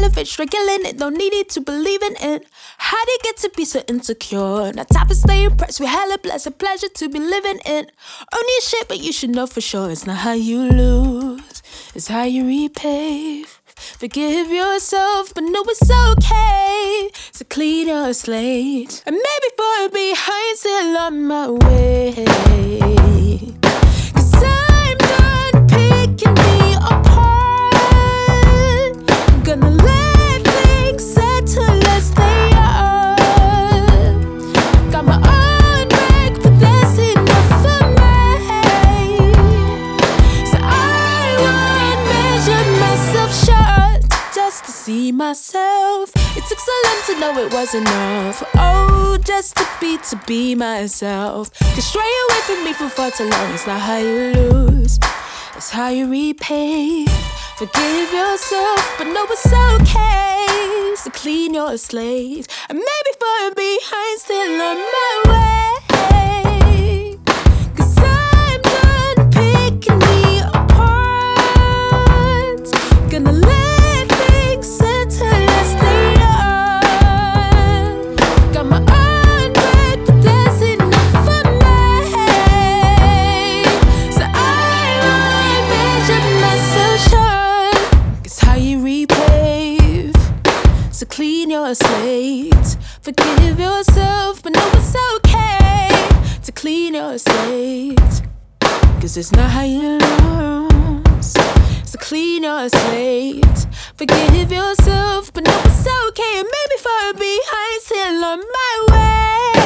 it, struggling it, don't need it to believe in it. How do you get to be so insecure? Not time to stay impressed, we hella blessed, a pleasure to be living it. Own your shit, but you should know for sure it's not how you lose, it's how you repay. Forgive yourself, but know it's okay. So clean your slate, and maybe far behind, still on my way. 'Cause I'm done picking me apart. I'm gonna let things settle as they are. Got my own break, but that's enough for me. So I won't measure myself short just to see myself. It took so long to know it was enough. Oh, just to be myself. 'Cause stray away from me for far too long. It's not how you lose, it's how you repay. Forgive yourself, but know it's okay. So clean your slate, and maybe far behind, still on my way. 'Cause I'm done picking me apart. Gonna let things settle as they are. Got my own breath, but that's enough for me. So I won't measure myself short. 'Cause how you repave. So clean your slate. Forgive yourself, but know it's okay to clean your slate. 'Cause it's not how you lose, so clean your slate. Forgive yourself, but know it's okay. And maybe far behind, still on my way.